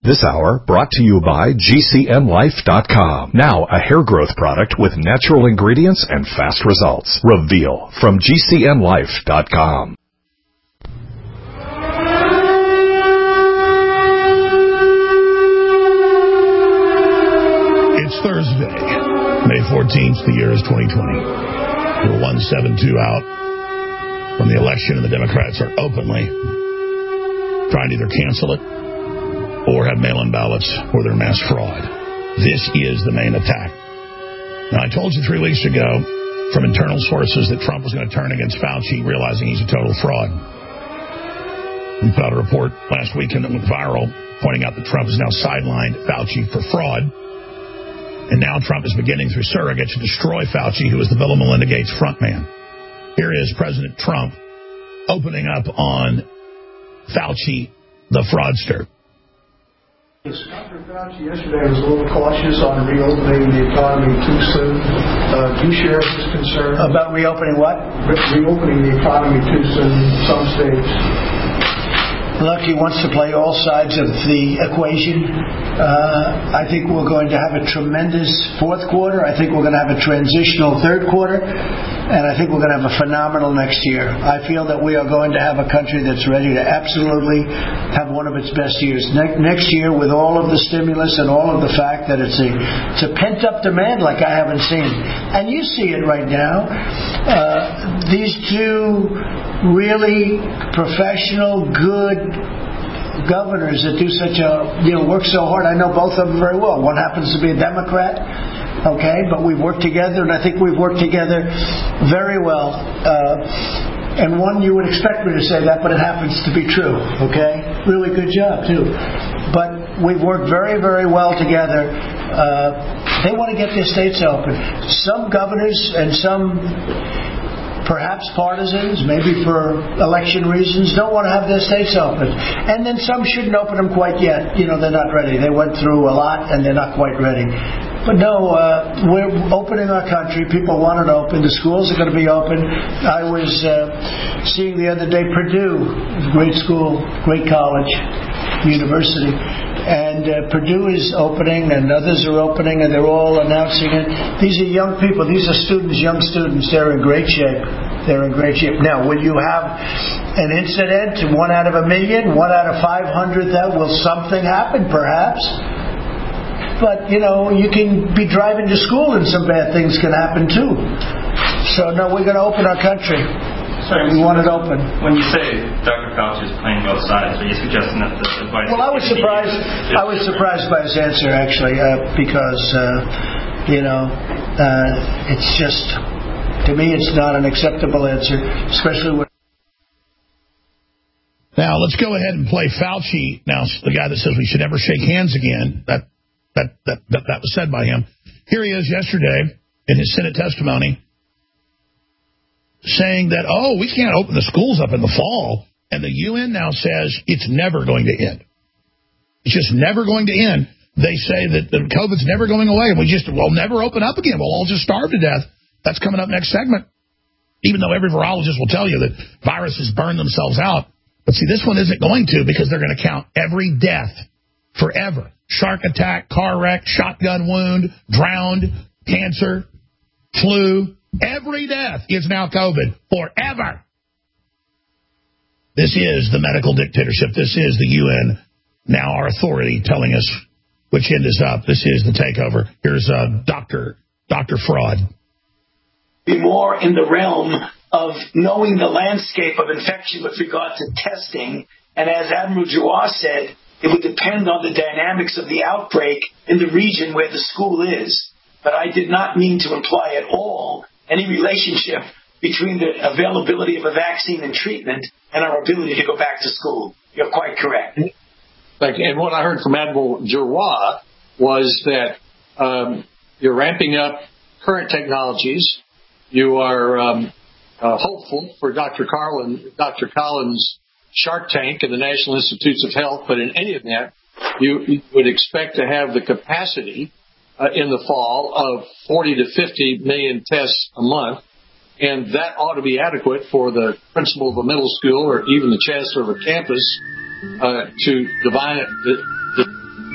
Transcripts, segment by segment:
This hour brought to you by GCNlife.com. Now a hair growth product with natural ingredients and fast results. Reveal from GCNlife.com. It's Thursday, May 14th. The year is 2020. We're 172 out from the election, and the Democrats are openly trying to either cancel it or have mail-in ballots or their mass fraud. This is the main attack. Now, I told you 3 weeks ago from internal sources that Trump was going to turn against Fauci, realizing he's a total fraud. We put out a report last weekend that went viral, pointing out that Trump has now sidelined Fauci for fraud. And now Trump is beginning through surrogates to destroy Fauci, who is the Bill and Melinda Gates frontman. Here is President Trump opening up on Fauci, the fraudster. Dr. Fauci yesterday was a little cautious on reopening the economy too soon. Do you share his concern? About reopening what? Reopening the economy too soon in some states. Look, he wants to play all sides of the equation. I think we're going to have a tremendous fourth quarter. I think we're going to have a transitional third quarter. And I think we're going to have a phenomenal next year. I feel that we are going to have a country that's ready to absolutely have one of its best years. Next year, with all of the stimulus and all of the fact that it's a pent-up demand like I haven't seen. And you see it right now. These two really professional, good governors that do such work so hard. I know both of them very well. One happens to be a Democrat, okay, but we've worked together, and I think we've worked together very well. And one, you would expect me to say that, but it happens to be true, okay? Really good job, too. But we've worked very, very well together. They want to get their states open. Some governors and some perhaps partisans, maybe for election reasons, don't want to have their states open. And then some shouldn't open them quite yet. They're not ready. They went through a lot, and they're not quite ready. But no, we're opening our country. People want it open. The schools are going to be open. I was seeing the other day Purdue, great school, great college, university. And Purdue is opening, and others are opening, and they're all announcing it. These are young people. These are students, young students. They're in great shape. They're in great shape. Now, will you have an incident, 1 out of 1 million, 1 out of 500? Will something happen? Perhaps. But, you can be driving to school and some bad things can happen, too. So, no, we're going to open our country. Sorry, we want it open. When you say Dr. Fauci is playing both sides, are you suggesting that the advice... Well, I was surprised by his answer, actually, because, it's just, to me, it's not an acceptable answer, especially when... Now, let's go ahead and play Fauci. Now, the guy that says we should never shake hands again, that was said by him. Here he is yesterday in his Senate testimony, saying that, we can't open the schools up in the fall. And the UN now says it's never going to end. It's just never going to end. They say that the COVID's never going away, and we'll never open up again. We'll all just starve to death. That's coming up next segment. Even though every virologist will tell you that viruses burn themselves out. But see, this one isn't going to, because they're going to count every death forever. Shark attack, car wreck, shotgun wound, drowned, cancer, flu. Every death is now COVID forever. This is the medical dictatorship. This is the UN, now our authority, telling us which end is up. This is the takeover. Here's Dr. Fraud. Be more in the realm of knowing the landscape of infection with regard to testing. And as Admiral Giroir said, it would depend on the dynamics of the outbreak in the region where the school is. But I did not mean to imply at all any relationship between the availability of a vaccine and treatment and our ability to go back to school. You're quite correct. And what I heard from Admiral Giroir was that you're ramping up current technologies. You are hopeful for Dr. Collins' Shark Tank and the National Institutes of Health, but in any event, you would expect to have the capacity in the fall of 40 to 50 million tests a month, and that ought to be adequate for the principal of a middle school or even the chancellor of a campus to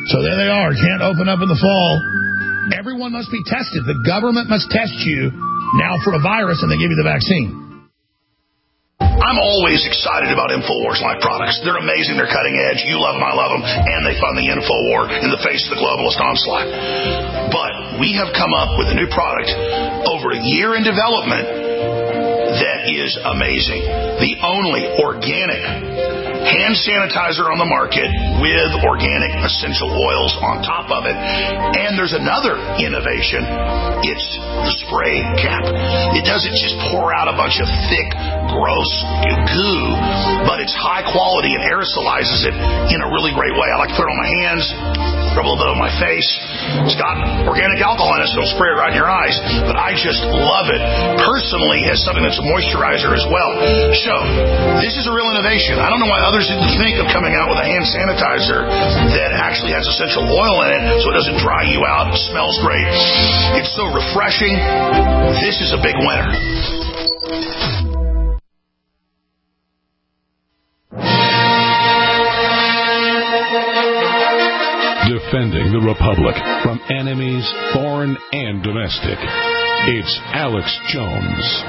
So there they are. Can't open up in the fall. Everyone must be tested. The government must test you now for a virus, and they give you the vaccine. I'm always excited about InfoWars Life products. They're amazing. They're cutting edge. You love them, I love them. And they fund the InfoWar in the face of the globalist onslaught. But we have come up with a new product over a year in development that is amazing. The only organic hand sanitizer on the market with organic essential oils on top of it. And there's another innovation. It's the spray cap. It doesn't just pour out a bunch of thick, gross goo, but it's high quality and aerosolizes it in a really great way. I like to put it on my hands, rub a little bit on my face. It's got organic alcohol in it, so it'll spray it right in your eyes. But I just love it personally as something that's a moisturizer as well. So this is a real innovation. I don't know why others didn't think of coming out with a hand sanitizer that actually has essential oil in it so it doesn't dry you out. It smells great. It's so refreshing. This is a big winner. Defending the Republic from enemies, foreign and domestic. It's Alex Jones.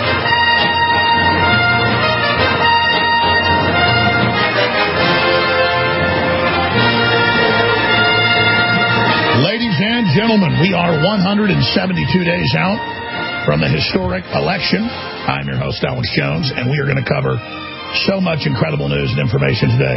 Ladies and gentlemen, we are 172 days out from the historic election. I'm your host, Alex Jones, and we are going to cover so much incredible news and information today.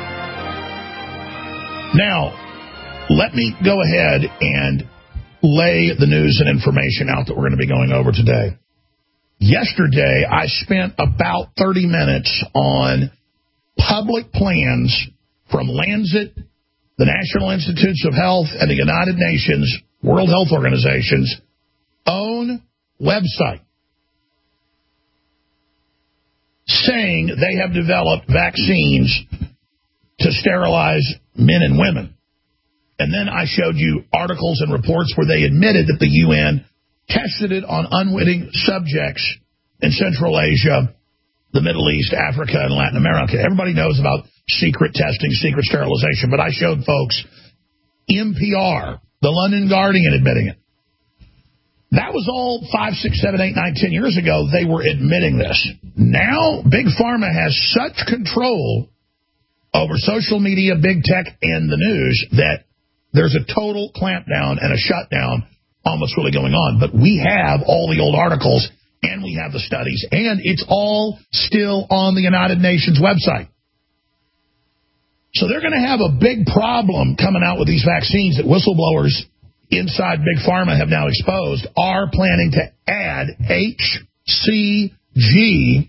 Now, let me go ahead and lay the news and information out that we're going to be going over today. Yesterday, I spent about 30 minutes on public plans from Lancet, the National Institutes of Health, and the United Nations World Health Organization's own website, saying they have developed vaccines to sterilize men and women. And then I showed you articles and reports where they admitted that the UN tested it on unwitting subjects in Central Asia, the Middle East, Africa, and Latin America. Everybody knows about secret testing, secret sterilization, but I showed folks NPR, the London Guardian admitting it. That was all 5, 6, 7, 8, 9, 10 years ago. They were admitting this. Now, Big Pharma has such control over social media, big tech, and the news that there's a total clampdown and a shutdown on what's really going on. But we have all the old articles, and we have the studies, and it's all still on the United Nations website. So they're going to have a big problem coming out with these vaccines that whistleblowers inside Big Pharma have now exposed are planning to add HCG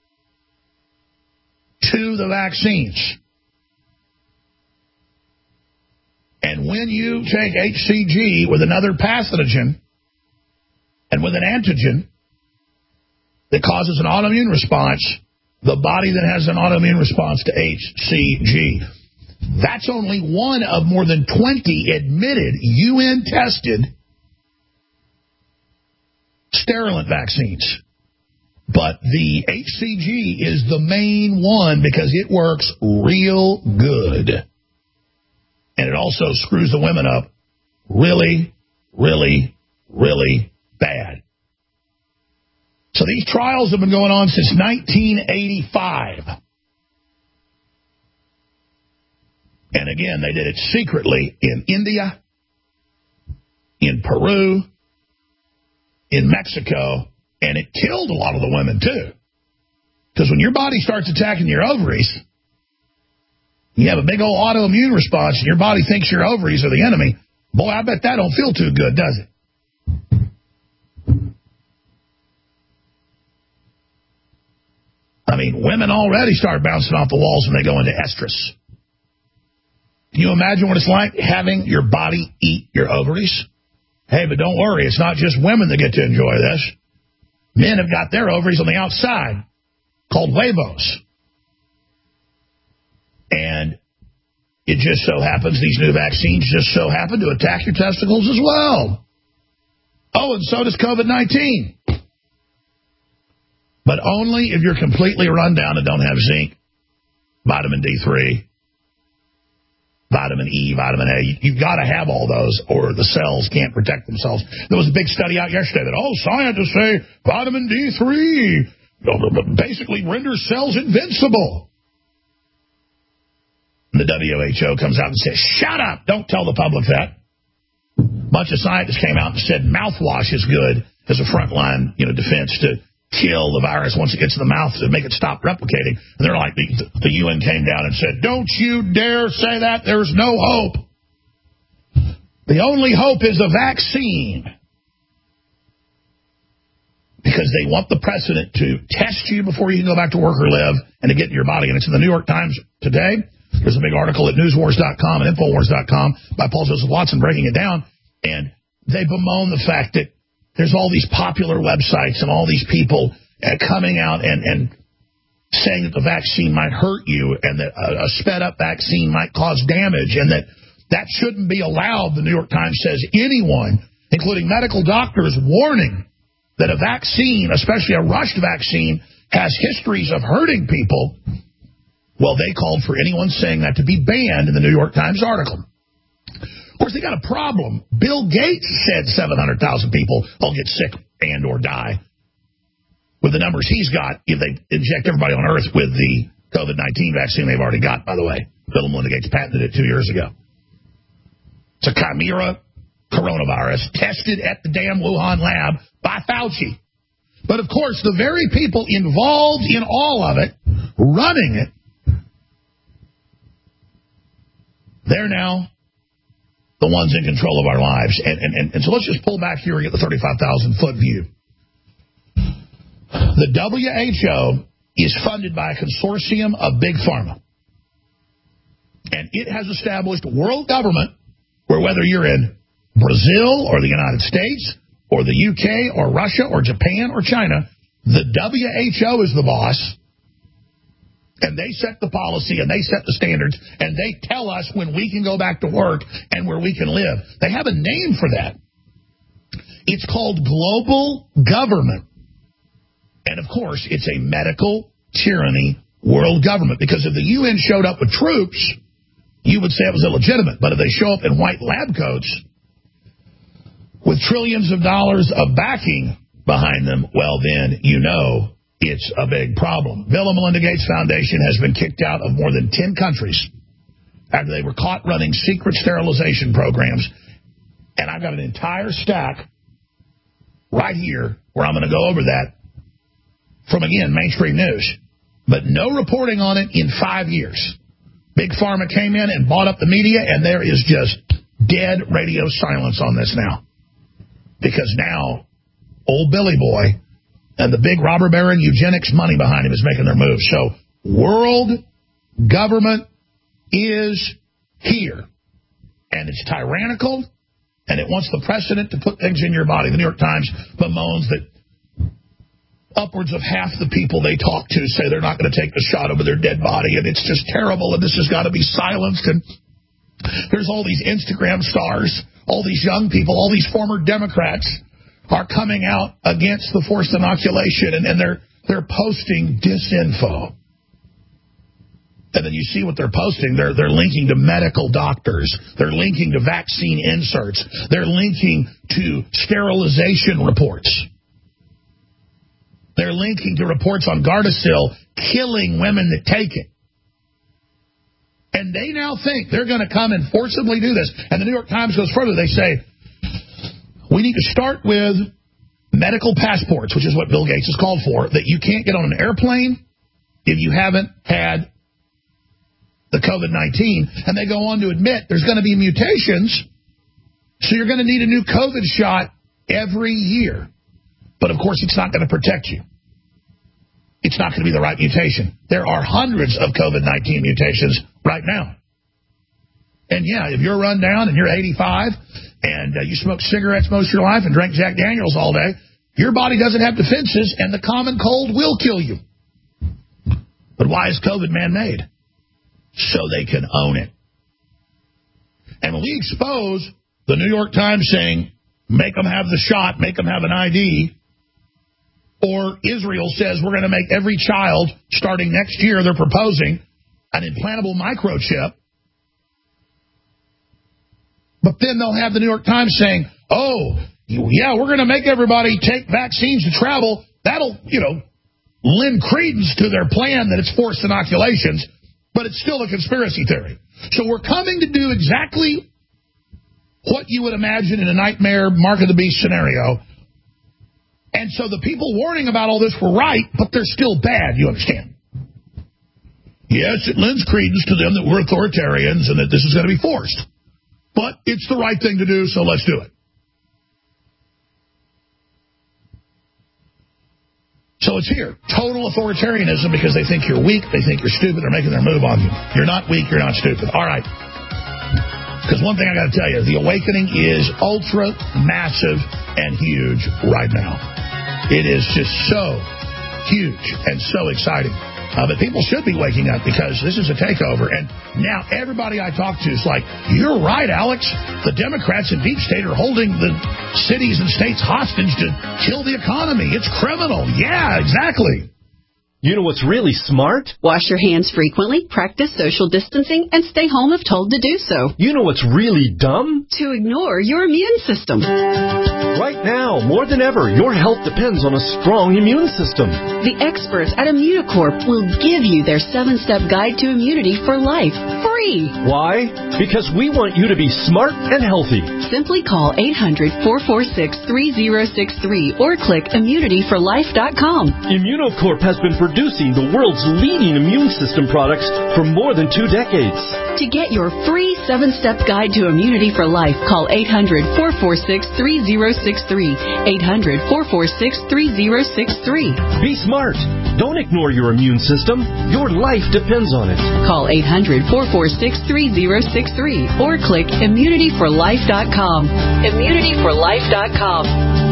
to the vaccines. And when you take HCG with another pathogen and with an antigen that causes an autoimmune response, the body that has an autoimmune response to HCG, that's only one of more than 20 admitted UN-tested sterilant vaccines. But the HCG is the main one because it works real good. And it also screws the women up really, really, really bad. So these trials have been going on since 1985. And again, they did it secretly in India, in Peru, in Mexico, and it killed a lot of the women, too. Because when your body starts attacking your ovaries, you have a big old autoimmune response, and your body thinks your ovaries are the enemy. Boy, I bet that don't feel too good, does it? I mean, women already start bouncing off the walls when they go into estrus. Can you imagine what it's like having your body eat your ovaries? Hey, but don't worry, it's not just women that get to enjoy this. Men have got their ovaries on the outside, called huevos. And it just so happens, these new vaccines just so happen to attack your testicles as well. Oh, and so does COVID-19. But only if you're completely run down and don't have zinc, vitamin D3, vitamin E, vitamin A. You've got to have all those, or the cells can't protect themselves. There was a big study out yesterday that, scientists say vitamin D3 basically renders cells invincible. And the WHO comes out and says, shut up, don't tell the public that. A bunch of scientists came out and said mouthwash is good as a frontline, defense to kill the virus once it gets in the mouth to make it stop replicating. And they're like, the UN came down and said, don't you dare say that. There's no hope. The only hope is a vaccine. Because they want the president to test you before you can go back to work or live and to get in your body. And it's in the New York Times today. There's a big article at newswars.com and infowars.com by Paul Joseph Watson breaking it down. And they bemoan the fact that there's all these popular websites and all these people coming out and saying that the vaccine might hurt you and that a sped-up vaccine might cause damage and that shouldn't be allowed. The New York Times says anyone, including medical doctors, warning that a vaccine, especially a rushed vaccine, has histories of hurting people. Well, they called for anyone saying that to be banned in the New York Times article. Of course, they got a problem. Bill Gates said 700,000 people will get sick and or die. With the numbers he's got, if they inject everybody on Earth with the COVID-19 vaccine they've already got, by the way. Bill and Melinda Gates patented it 2 years ago. It's a chimera coronavirus tested at the damn Wuhan lab by Fauci. But, of course, the very people involved in all of it, running it, they're now the ones in control of our lives. And so let's just pull back here and get the 35,000-foot view. The WHO is funded by a consortium of big pharma. And it has established world government where whether you're in Brazil or the United States or the UK or Russia or Japan or China, the WHO is the boss. And they set the policy, and they set the standards, and they tell us when we can go back to work and where we can live. They have a name for that. It's called global government. And, of course, it's a medical tyranny world government. Because if the UN showed up with troops, you would say it was illegitimate. But if they show up in white lab coats with trillions of dollars of backing behind them, well, then you know it's a big problem. Bill and Melinda Gates Foundation has been kicked out of more than 10 countries after they were caught running secret sterilization programs. And I've got an entire stack right here where I'm going to go over that from, again, mainstream news. But no reporting on it in 5 years. Big Pharma came in and bought up the media, and there is just dead radio silence on this now. Because now, old Billy Boy and the big robber baron eugenics money behind him is making their moves. So world government is here. And it's tyrannical, and it wants the precedent to put things in your body. The New York Times bemoans that upwards of half the people they talk to say they're not going to take the shot over their dead body, and it's just terrible, and this has got to be silenced. And there's all these Instagram stars, all these young people, all these former Democrats are coming out against the forced inoculation, and they're posting disinfo. And then you see what they're posting. They're linking to medical doctors. They're linking to vaccine inserts. They're linking to sterilization reports. They're linking to reports on Gardasil killing women that take it. And they now think they're going to come and forcibly do this. And the New York Times goes further. They say, we need to start with medical passports, which is what Bill Gates has called for, that you can't get on an airplane if you haven't had the COVID-19. And they go on to admit there's going to be mutations, so you're going to need a new COVID shot every year. But, of course, it's not going to protect you. It's not going to be the right mutation. There are hundreds of COVID-19 mutations right now. And, yeah, if you're run down and you're 85 and you smoke cigarettes most of your life and drink Jack Daniels all day, your body doesn't have defenses, and the common cold will kill you. But why is COVID man-made? So they can own it. And when we expose the New York Times saying, make them have the shot, make them have an ID, or Israel says we're going to make every child, starting next year, they're proposing an implantable microchip, But then they'll have the New York Times saying, oh, yeah, we're going to make everybody take vaccines to travel. That'll, lend credence to their plan that it's forced inoculations, but it's still a conspiracy theory. So we're coming to do exactly what you would imagine in a nightmare Mark of the Beast scenario. And so the people warning about all this were right, but they're still bad, you understand? Yes, it lends credence to them that we're authoritarians and that this is going to be forced. But it's the right thing to do, so let's do it. So it's here. Total authoritarianism because they think you're weak, they think you're stupid, they're making their move on you. You're not weak, you're not stupid. All right. Because one thing I got to tell you, the awakening is ultra massive and huge right now. It is just so huge and so exciting. But people should be waking up because this is a takeover. And now everybody I talk to is like, you're right, Alex. The Democrats in deep state are holding the cities and states hostage to kill the economy. It's criminal. Yeah, exactly. You know what's really smart? Wash your hands frequently, practice social distancing, and stay home if told to do so. You know what's really dumb? To ignore your immune system. Right now, more than ever, your health depends on a strong immune system. The experts at Immunocorp will give you their 7-step guide to immunity for life, free. Why? Because we want you to be smart and healthy. Simply call 800-446-3063 or click immunityforlife.com. Immunocorp has been producing the world's leading immune system products for more than 2 decades. To get your free 7-step guide to immunity for life, call 800-446-3063. 800-446-3063. Be smart. Don't ignore your immune system. Your life depends on it. Call 800-446-3063 or click immunityforlife.com. Immunityforlife.com.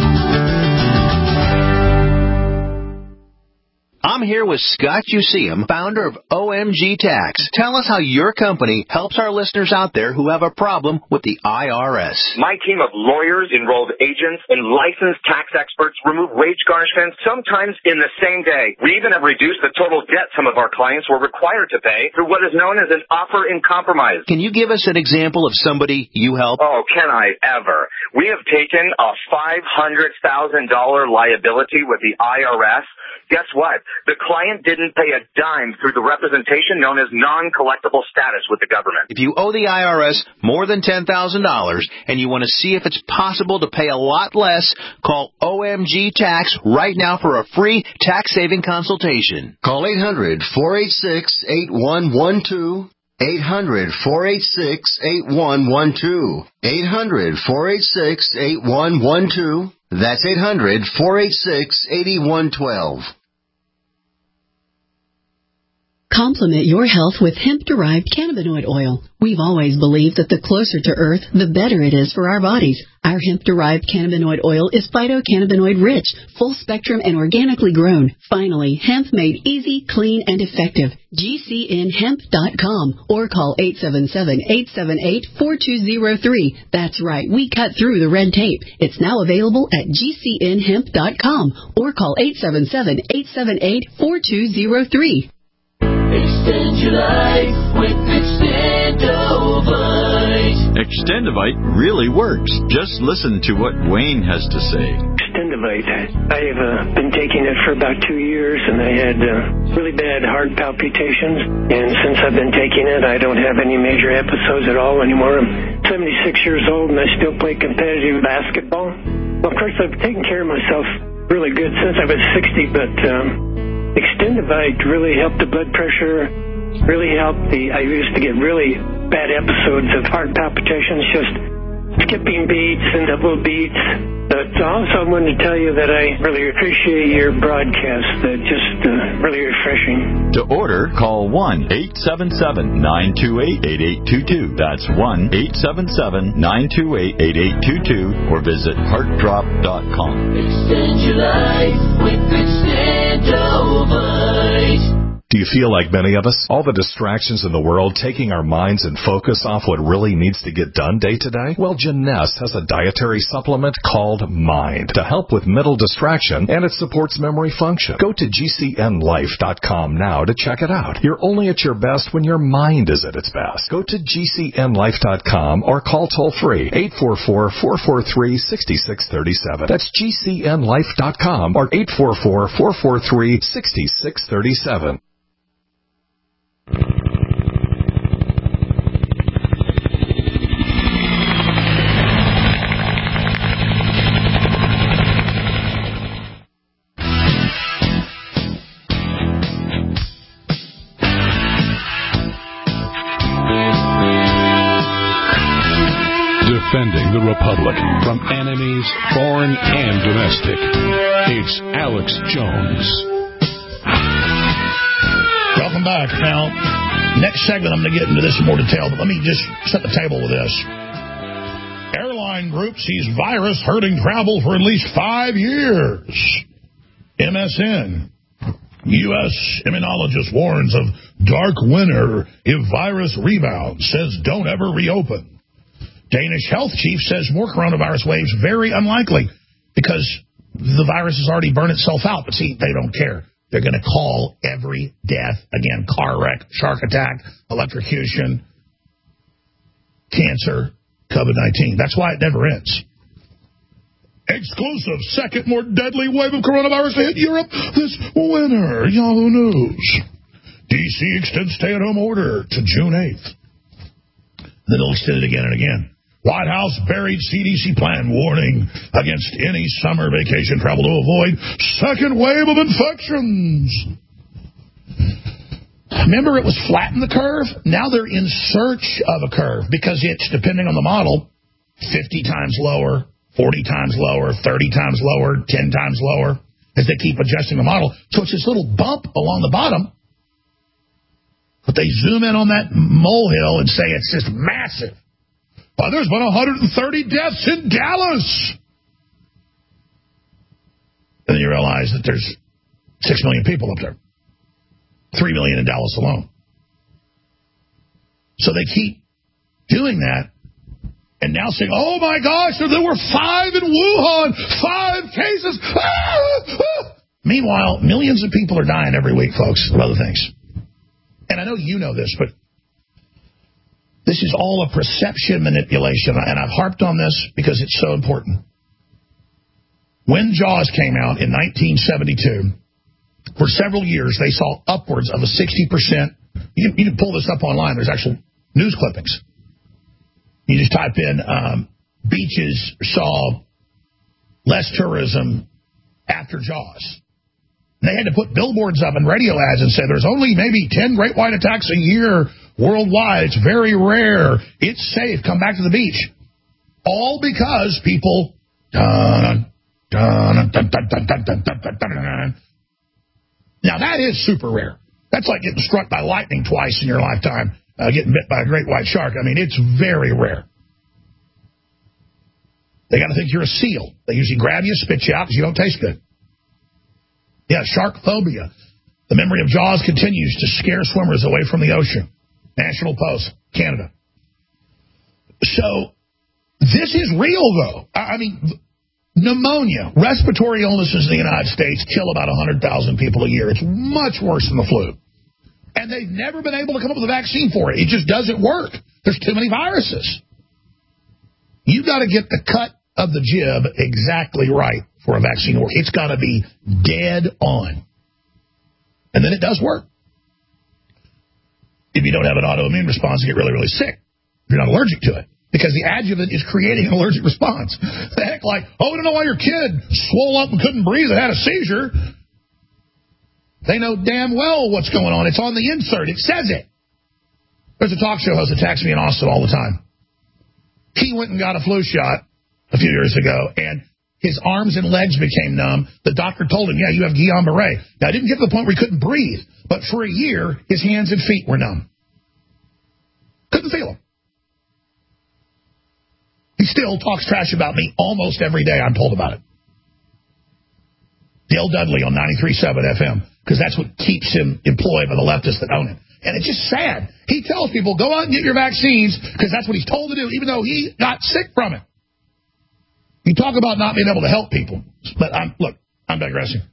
I'm here with Scott Useum, founder of OMG Tax. Tell us how your company helps our listeners out there who have a problem with the IRS. My team of lawyers, enrolled agents, and licensed tax experts remove wage garnishments sometimes in the same day. We even have reduced the total debt some of our clients were required to pay through what is known as an offer in compromise. Can you give us an example of somebody you help? Oh, can I ever? We have taken a $500,000 liability with the IRS. Guess what? The client didn't pay a dime through the representation known as non-collectible status with the government. If you owe the IRS more than $10,000 and you want to see if it's possible to pay a lot less, call OMG Tax right now for a free tax-saving consultation. Call 800-486-8112. 800-486-8112. 800-486-8112. That's 800-486-8112. Complement your health with hemp-derived cannabinoid oil. We've always believed that the closer to Earth, the better it is for our bodies. Our hemp-derived cannabinoid oil is phytocannabinoid-rich, full-spectrum, and organically grown. Finally, hemp made easy, clean, and effective. GCNhemp.com or call 877-878-4203. That's right, we cut through the red tape. It's now available at GCNhemp.com or call 877-878-4203. Extend your life with Extendovite. Extendovite really works. Just listen to what Wayne has to say. Extendovite. I've been taking it for about 2 years, and I had really bad heart palpitations. And since I've been taking it, I don't have any major episodes at all anymore. I'm 76 years old, and I still play competitive basketball. Well, of course, I've taken care of myself really good since I was 60, but Extendovite really helped the blood pressure, really helped I used to get really bad episodes of heart palpitations, just skipping beats and double beats. But also I wanted to tell you that I really appreciate your broadcast. Just really refreshing. To order, call 1-877-928-8822. That's 1-877-928-8822 or visit heartdrop.com. Extend your life with Extendovite. Do you feel like many of us? All the distractions in the world taking our minds and focus off what really needs to get done day to day? Well, Jeunesse has a dietary supplement called Mind to help with mental distraction, and it supports memory function. Go to GCNlife.com now to check it out. You're only at your best when your mind is at its best. Go to GCNlife.com or call toll-free 844-443-6637. That's GCNlife.com or 844-443-6637. Defending the Republic from enemies, foreign and domestic. It's Alex Jones. Welcome back. Now, next segment I'm going to get into this in more detail, but let me just set the table with this. Airline group sees virus hurting travel for at least 5 years. MSN. U.S. immunologist warns of dark winter if virus rebounds, says don't ever reopen. Danish health chief says more coronavirus waves very unlikely because the virus has already burned itself out. But see, they don't care. They're going to call every death, again, car wreck, shark attack, electrocution, cancer, COVID-19. That's why it never ends. Exclusive second more deadly wave of coronavirus to hit Europe this winter. Yahoo News. D.C. extends stay-at-home order to June 8th. Then it'll extend it again and again. White House buried CDC plan warning against any summer vacation travel to avoid second wave of infections. Remember, it was flatten the curve? Now they're in search of a curve because it's, depending on the model, 50 times lower, 40 times lower, 30 times lower, 10 times lower, as they keep adjusting the model. So it's this little bump along the bottom. But they zoom in on that molehill and say it's just massive. Well, there's been 130 deaths in Dallas. And then you realize that there's 6 million people up there. 3 million in Dallas alone. So they keep doing that. And now saying, oh my gosh, there were 5 in Wuhan. 5 cases. Meanwhile, millions of people are dying every week, folks, of other things. And I know you know this, but this is all a perception manipulation, and I've harped on this because it's so important. When Jaws came out in 1972, for several years, they saw upwards of a 60%. You can pull this up online. There's actual news clippings. You just type in beaches saw less tourism after Jaws. They had to put billboards up and radio ads and say there's only maybe 10 great white attacks a year worldwide. It's very rare. It's safe. Come back to the beach. All because people... Now, that is super rare. That's like getting struck by lightning twice in your lifetime, getting bit by a great white shark. I mean, it's very rare. They got to think you're a seal. They usually grab you, spit you out because you don't taste good. Yeah, shark phobia. The memory of Jaws continues to scare swimmers away from the ocean. National Post, Canada. So, this is real, though. I mean, pneumonia, respiratory illnesses in the United States kill about 100,000 people a year. It's much worse than the flu. And they've never been able to come up with a vaccine for it. It just doesn't work. There's too many viruses. You've got to get the cut of the jib exactly right for a vaccine to work. It's got to be dead on. And then it does work. If you don't have an autoimmune response, you get really, really sick. If you're not allergic to it. Because the adjuvant is creating an allergic response. The heck, like, oh, we don't know why your kid swole up and couldn't breathe and had a seizure. They know damn well what's going on. It's on the insert. It says it. There's a talk show host that attacks me in Austin all the time. He went and got a flu shot a few years ago, and his arms and legs became numb. The doctor told him, yeah, you have Guillain-Barré. Now, I didn't get to the point where he couldn't breathe, but for a year, his hands and feet were numb. Couldn't feel them. He still talks trash about me almost every day I'm told about it. Dale Dudley on 93.7 FM, because that's what keeps him employed by the leftists that own him. And it's just sad. He tells people, go out and get your vaccines, because that's what he's told to do, even though he got sick from it. You talk about not being able to help people. But I'm digressing.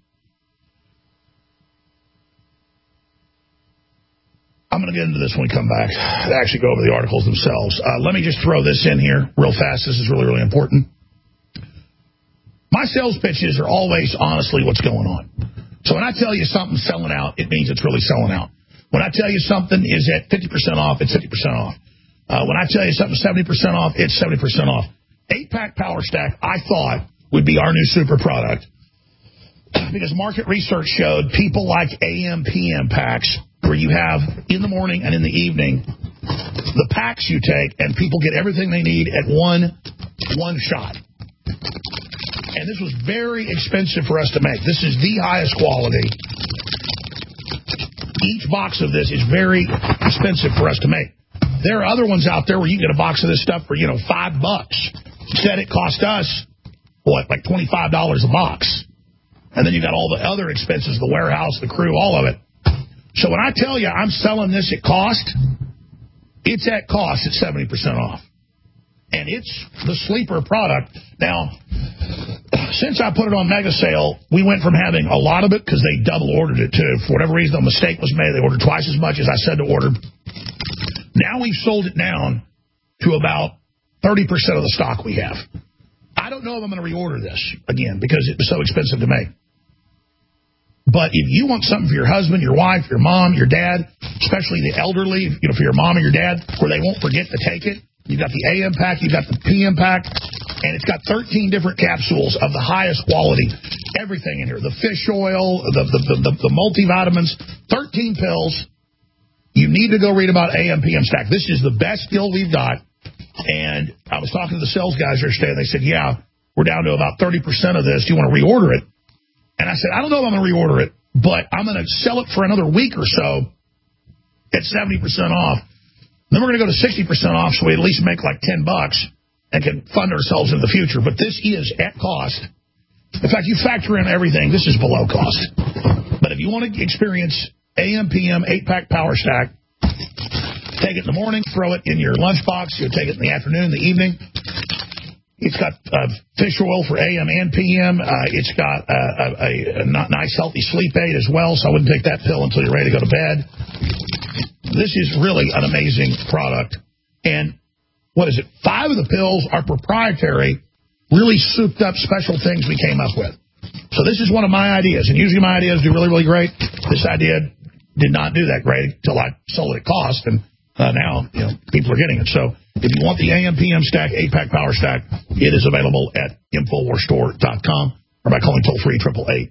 I'm going to get into this when we come back, actually go over the articles themselves. Let me just throw this in here real fast. This is really, really important. My sales pitches are always honestly what's going on. So when I tell you something's selling out, it means it's really selling out. When I tell you something is at 50% off, it's 50% off. When I tell you something's 70% off, it's 70% off. 8-pack Power Stack, I thought, would be our new super product, because market research showed people like AM/PM packs, where you have in the morning and in the evening the packs you take, and people get everything they need at one shot. And this was very expensive for us to make. This is the highest quality. Each box of this is very expensive for us to make. There are other ones out there where you get a box of this stuff for, $5. Instead, it cost us, like $25 a box. And then you got all the other expenses, the warehouse, the crew, all of it. So when I tell you I'm selling this at cost, it's at cost at 70% off. And it's the sleeper product. Now, since I put it on Mega Sale, we went from having a lot of it, because they double ordered it too. For whatever reason, a mistake was made. They ordered twice as much as I said to order. Now we've sold it down to about 30% of the stock we have. I don't know if I'm going to reorder this again, because it was so expensive to make. But if you want something for your husband, your wife, your mom, your dad, especially the elderly, for your mom and your dad, where they won't forget to take it, you've got the AM pack, you've got the PM pack, and it's got 13 different capsules of the highest quality. Everything in here. The fish oil, the multivitamins, 13 pills. You need to go read about AM, PM Stack. This is the best deal we've got. And I was talking to the sales guys yesterday, and they said, yeah, we're down to about 30% of this. Do you want to reorder it? And I said, I don't know if I'm going to reorder it, but I'm going to sell it for another week or so at 70% off. Then we're going to go to 60% off, so we at least make like $10 and can fund ourselves in the future. But this is at cost. In fact, you factor in everything, this is below cost. But if you want to experience AM, PM, 8-pack Power Stack, take it in the morning, throw it in your lunchbox. You'll take it in the afternoon, the evening. It's got fish oil for AM and PM. It's got a nice, healthy sleep aid as well, so I wouldn't take that pill until you're ready to go to bed. This is really an amazing product. And what is it? 5 of the pills are proprietary, really souped up special things we came up with. So this is one of my ideas, and usually my ideas do really, really great. This idea did not do that great until I sold it at cost, and now people are getting it. So if you want the AM/PM Stack, 8-pack Power Stack, it is available at InfoWarsStore.com or by calling toll-free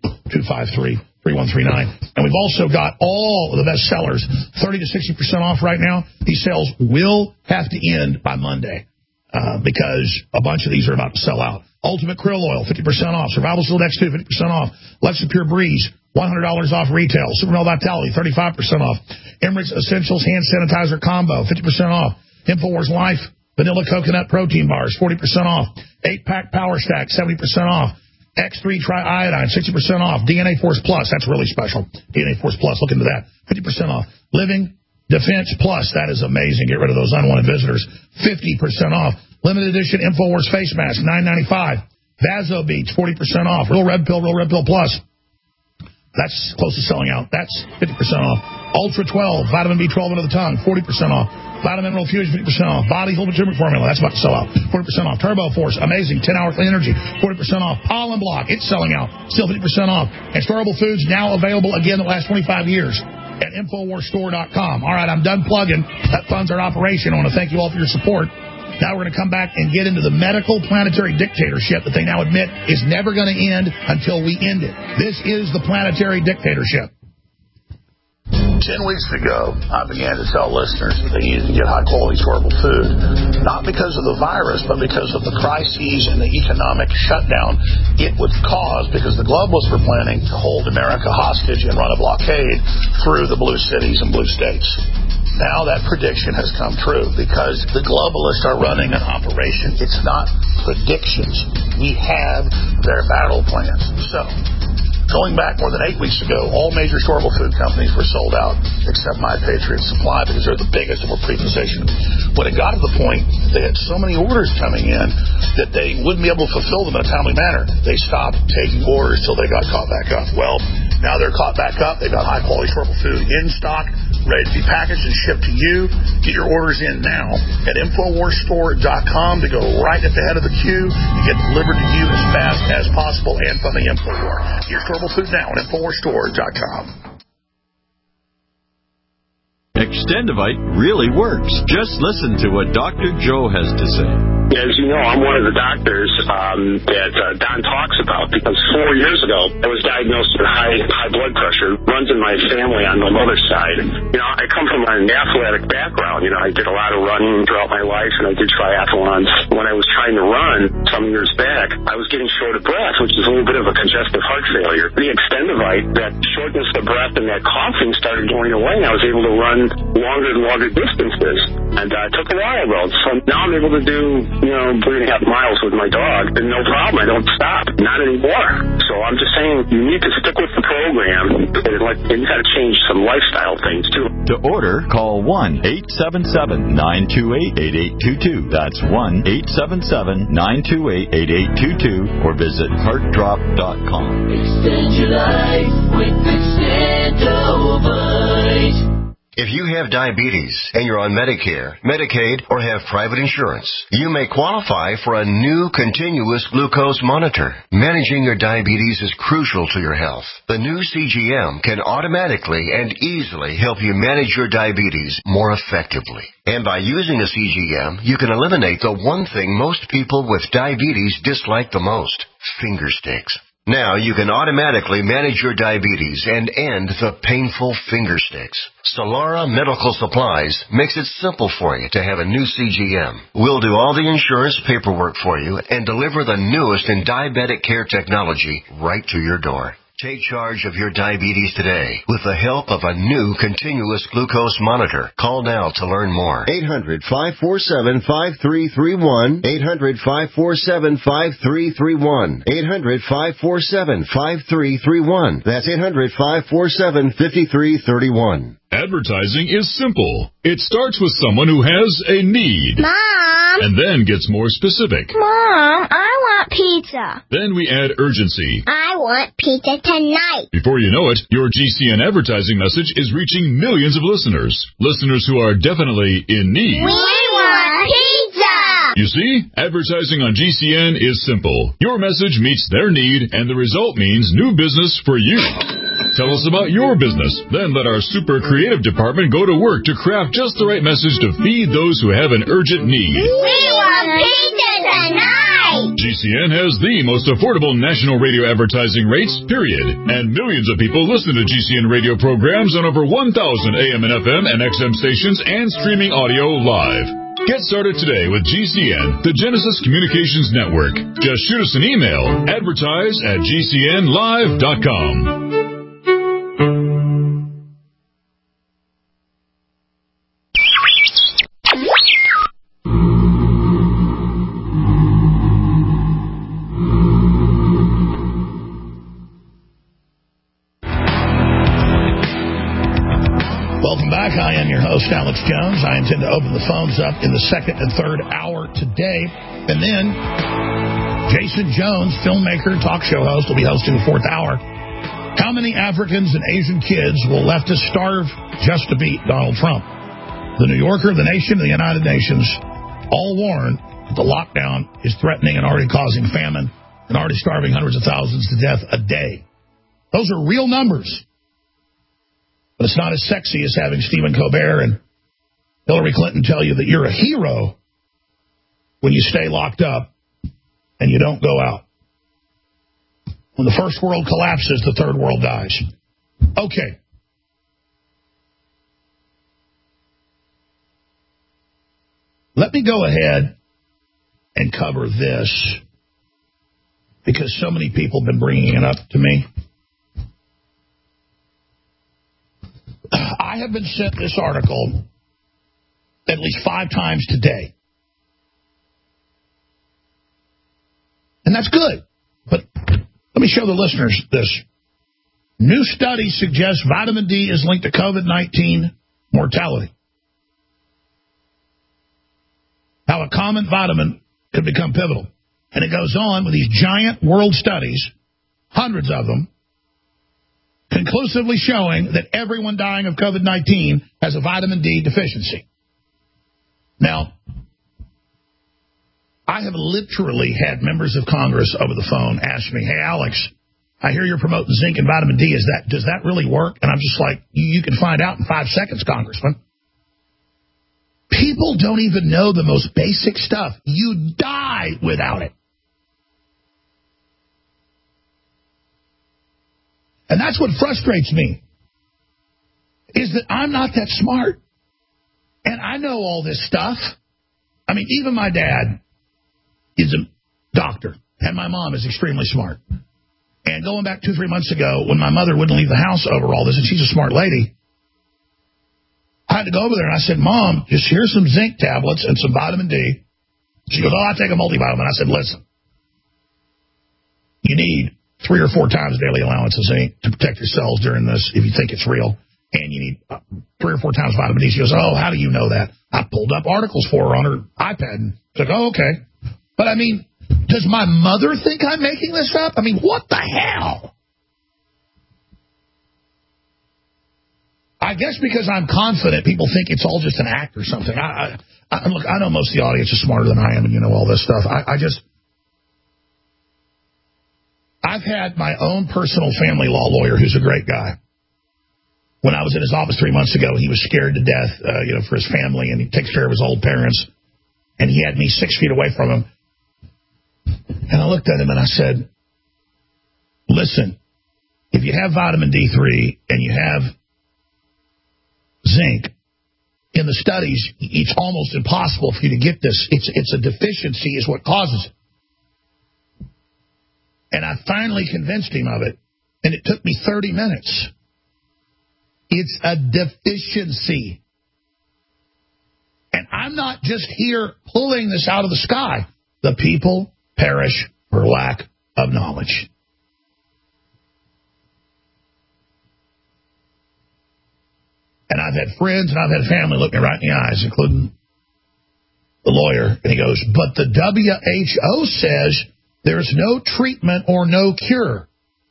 888-253-3139. And we've also got all of the best sellers, 30 to 60% off right now. These sales will have to end by Monday because a bunch of these are about to sell out. Ultimate Krill Oil, 50% off. Survival Shield X2, 50% off. Lexapure Breeze, $100 off retail. Supermel Vitality, 35% off. Emirates Essentials Hand Sanitizer Combo, 50% off. InfoWars Life Vanilla Coconut Protein Bars, 40% off. 8-pack Power Stack, 70% off. X3 Triiodine, 60% off. DNA Force Plus, that's really special. DNA Force Plus, look into that. 50% off. Living Defense Plus, that is amazing. Get rid of those unwanted visitors. 50% off. Limited edition InfoWars Face Mask, $9.95. Vaso Beats, 40% off. Real Red Pill Plus. That's close to selling out. That's 50% off. Ultra 12, vitamin B12 into the tongue, 40% off. Vitamin Mineral Fusion, 50% off. Body Whole Turmeric Formula, that's about to sell out, 40% off. Turbo Force, amazing, 10-hour clean energy, 40% off. Pollen Block, it's selling out, still 50% off. And Storable Foods now available again the last 25 years at InfoWarsStore.com. All right, I'm done plugging. That funds our operation. I want to thank you all for your support. Now we're going to come back and get into the medical planetary dictatorship that they now admit is never going to end until we end it. This is the planetary dictatorship. 10 weeks ago, I began to tell listeners that they needed to get high-quality, storable food, not because of the virus, but because of the crises and the economic shutdown it would cause, because the globalists were planning to hold America hostage and run a blockade through the blue cities and blue states. Now that prediction has come true because the globalists are running an operation. It's not predictions. We have their battle plans. So Going back more than 8 weeks ago, all major storable food companies were sold out, except My Patriot Supply, because they're the biggest and were pre-positioned. When it got to the point they had so many orders coming in that they wouldn't be able to fulfill them in a timely manner, they stopped taking orders till they got caught back up. Well, now they're caught back up. They've got high-quality storable food in stock, ready to be packaged and shipped to you. Get your orders in now at InfoWarsStore.com to go right at the head of the queue and get delivered to you as fast as possible and from the InfoWar. Your storable food now at InfoWarsStore.com. Extendivite really works. Just listen to what Dr. Joe has to say. As you know, I'm one of the doctors that Don talks about, because 4 years ago I was diagnosed with high blood pressure. Runs in my family on my mother's side. You know, I come from an athletic background. You know, I did a lot of running throughout my life, and I did triathlons. When I was trying to run some years back, I was getting short of breath, which is a little bit of a congestive heart failure. The Extendivite, that shortness of breath and that coughing started going away, and I was able to run longer and longer distances. And I took a while, though. So now I'm able to do 3.5 miles with my dog, and no problem. I don't stop. Not anymore. So I'm just saying, you need to stick with the program, and you got to change some lifestyle things too. To order, call 1-877-928-8822. That's 1-877-928-8822, or visit heartdrop.com. Extend your life with Extendivite. If you have diabetes and you're on Medicare, Medicaid, or have private insurance, you may qualify for a new continuous glucose monitor. Managing your diabetes is crucial to your health. The new CGM can automatically and easily help you manage your diabetes more effectively. And by using a CGM, you can eliminate the one thing most people with diabetes dislike the most: finger sticks. Now you can automatically manage your diabetes and end the painful finger sticks. Solara Medical Supplies makes it simple for you to have a new CGM. We'll do all the insurance paperwork for you and deliver the newest in diabetic care technology right to your door. Take charge of your diabetes today with the help of a new continuous glucose monitor. Call now to learn more. 800-547-5331. 800-547-5331. 800-547-5331. That's 800-547-5331. Advertising is simple. It starts with someone who has a need. Mom! And then gets more specific. Mom, I want pizza. Then we add urgency. I want pizza tonight. Before you know it, your GCN advertising message is reaching millions of listeners. Listeners who are definitely in need. We want pizza! You see, advertising on GCN is simple. Your message meets their need, and the result means new business for you. Tell us about your business. Then let our super creative department go to work to craft just the right message to feed those who have an urgent need. We want pizza tonight! GCN has the most affordable national radio advertising rates, period. And millions of people listen to GCN radio programs on over 1,000 AM and FM and XM stations and streaming audio live. Get started today with GCN, the Genesis Communications Network. Just shoot us an email, advertise@gcnlive.com. Welcome back. I am your host, Alex Jones. I intend to open the phones up in the second and third hour today. And then Jason Jones, filmmaker, talk show host, will be hosting the fourth hour. How many Africans and Asian kids will leftists starve just to beat Donald Trump? The New Yorker, The Nation, the United Nations all warn that the lockdown is threatening and already causing famine and already starving hundreds of thousands to death a day. Those are real numbers. But it's not as sexy as having Stephen Colbert and Hillary Clinton tell you that you're a hero when you stay locked up and you don't go out. When the first world collapses, the third world dies. Okay. Let me go ahead and cover this because so many people have been bringing it up to me. I have been sent this article at least 5 times today. And that's good. But let me show the listeners this. New studies suggest vitamin D is linked to COVID-19 mortality. How a common vitamin could become pivotal. And it goes on with these giant world studies, hundreds of them, conclusively showing that everyone dying of COVID-19 has a vitamin D deficiency. Now, I have literally had members of Congress over the phone ask me, hey, Alex, I hear you're promoting zinc and vitamin D. Does that really work? And I'm just like, you can find out in 5 seconds, Congressman. People don't even know the most basic stuff. You die without it. And that's what frustrates me, is that I'm not that smart. And I know all this stuff. I mean, even my dad is a doctor, and my mom is extremely smart. And going back 2-3 months ago, when my mother wouldn't leave the house over all this, and she's a smart lady, I had to go over there, and I said, Mom, just here's some zinc tablets and some vitamin D. She goes, I take a multivitamin. I said, listen, you need 3 or 4 times daily allowance of zinc to protect your cells during this if you think it's real. And you need 3 or 4 times vitamin D. She goes, oh, how do you know that? I pulled up articles for her on her iPad. And she's like, oh, okay. But, I mean, does my mother think I'm making this up? I mean, what the hell? I guess because I'm confident, people think it's all just an act or something. Look, I know most of the audience is smarter than I am, and you know all this stuff. I've had my own personal family law lawyer who's a great guy. When I was in his office 3 months ago, he was scared to death, for his family, and he takes care of his old parents. And he had me 6 feet away from him. And I looked at him and I said, listen, if you have vitamin D3 and you have zinc, in the studies, it's almost impossible for you to get this. It's a deficiency is what causes it. And I finally convinced him of it, and it took me 30 minutes. It's a deficiency. And I'm not just here pulling this out of the sky. The people perish for lack of knowledge. And I've had friends and I've had family look me right in the eyes, including the lawyer. And he goes, but the WHO says there's no treatment or no cure.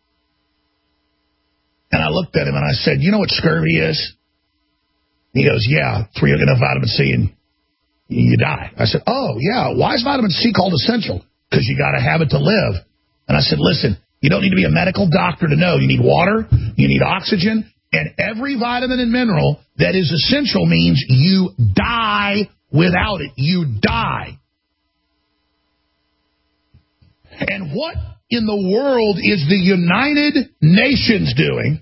And I looked at him and I said, you know what scurvy is? He goes, yeah, 3 enough vitamin C and you die. I said, oh, yeah, why is vitamin C called essential? Because you got to have it to live. And I said, listen, you don't need to be a medical doctor to know. You need water, you need oxygen, and every vitamin and mineral that is essential means you die without it. You die. And what in the world is the United Nations doing?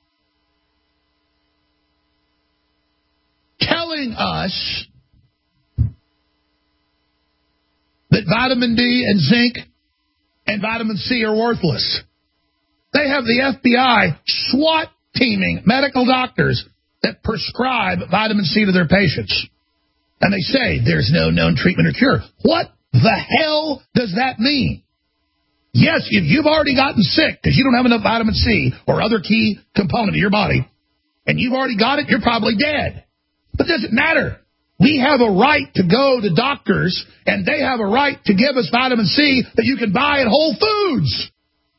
Telling us that vitamin D and zinc and vitamin C are worthless. They have the FBI SWAT teaming medical doctors that prescribe vitamin C to their patients. And they say there's no known treatment or cure. What the hell does that mean? Yes, if you've already gotten sick because you don't have enough vitamin C or other key component of your body, and you've already got it, you're probably dead. But it doesn't matter. We have a right to go to doctors, and they have a right to give us vitamin C that you can buy at Whole Foods.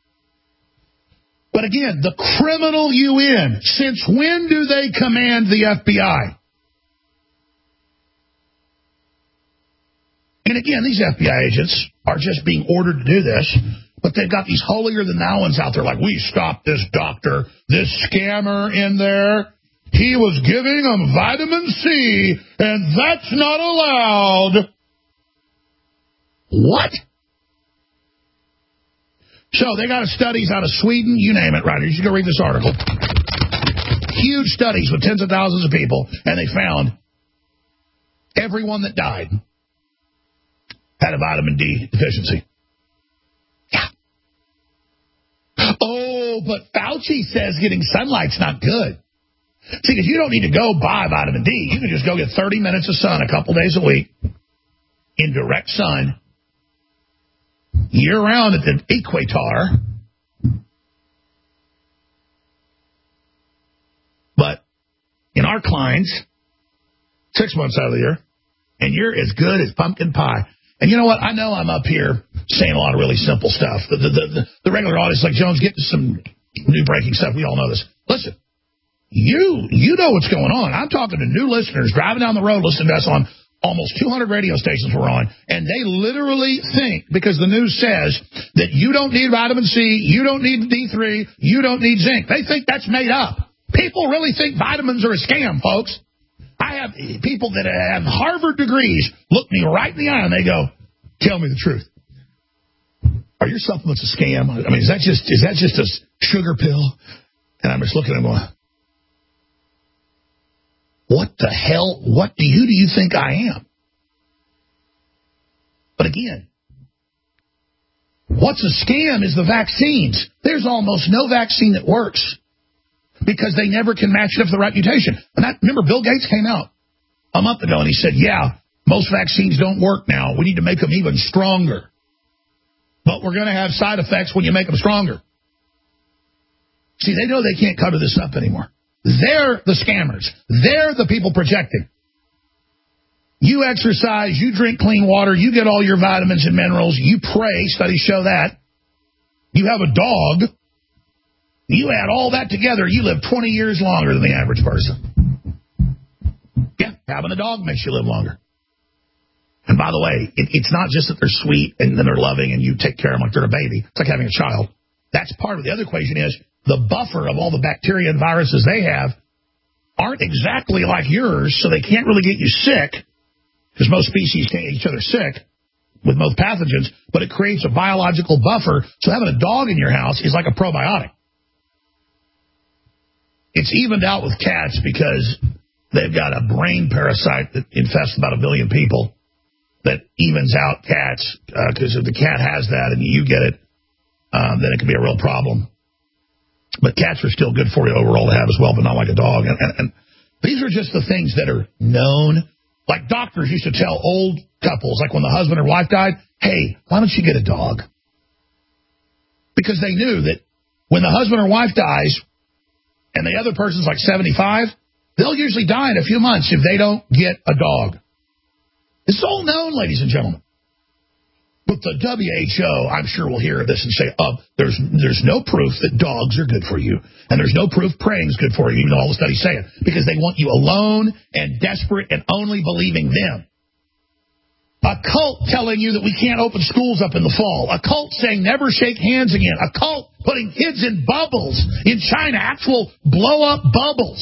But again, the criminal UN, since when do they command the FBI? And again, these FBI agents are just being ordered to do this, but they've got these holier-than-thou ones out there like, we stopped this doctor, this scammer in there. He was giving them vitamin C, and that's not allowed. What? So they got studies out of Sweden, you name it, right here. You should go read this article. Huge studies with tens of thousands of people, and they found everyone that died had a vitamin D deficiency. Yeah. Oh, but Fauci says getting sunlight's not good. See, because you don't need to go buy vitamin D. You can just go get 30 minutes of sun a couple days a week in direct sun, year-round at the equator, But in our clients, 6 months out of the year, and you're as good as pumpkin pie. And you know what? I know I'm up here saying a lot of really simple stuff. The regular audience, like Jones, get to some new breaking stuff. We all know this. Listen, you know what's going on. I'm talking to new listeners driving down the road listening to us on almost 200 radio stations we're on, and they literally think, because the news says, that you don't need vitamin C, you don't need D3, you don't need zinc. They think that's made up. People really think vitamins are a scam, folks. I have people that have Harvard degrees look me right in the eye and they go, tell me the truth. Are your supplements a scam? I mean, is that just a sugar pill? And I'm just looking at them going, what the hell? Who do you think I am? But again, what's a scam is the vaccines. There's almost no vaccine that works because they never can match it up to the right mutation. And remember, Bill Gates came out a month ago and he said, yeah, most vaccines don't work now. We need to make them even stronger. But we're going to have side effects when you make them stronger. See, they know they can't cover this up anymore. They're the scammers. They're the people projecting. You exercise, you drink clean water, you get all your vitamins and minerals, you pray, studies show that. You have a dog. You add all that together, you live 20 years longer than the average person. Yeah, having a dog makes you live longer. And by the way, it's not just that they're sweet and then they're loving and you take care of them like they're a baby. It's like having a child. That's part of it. The other equation is the buffer of all the bacteria and viruses they have aren't exactly like yours, so they can't really get you sick, because most species can't get each other sick with most pathogens, but it creates a biological buffer. So having a dog in your house is like a probiotic. It's evened out with cats because they've got a brain parasite that infests about 1 billion people that evens out cats, because if the cat has that and you get it, then it can be a real problem. But cats are still good for you overall to have as well, but not like a dog. And these are just the things that are known. Like doctors used to tell old couples, like when the husband or wife died, hey, why don't you get a dog? Because they knew that when the husband or wife dies and the other person's like 75, they'll usually die in a few months if they don't get a dog. It's all known, ladies and gentlemen. But the WHO, I'm sure, will hear this and say, there's no proof that dogs are good for you. And there's no proof praying is good for you, even though all the studies say it. Because they want you alone and desperate and only believing them. A cult telling you that we can't open schools up in the fall. A cult saying never shake hands again. A cult putting kids in bubbles in China, actual blow-up bubbles.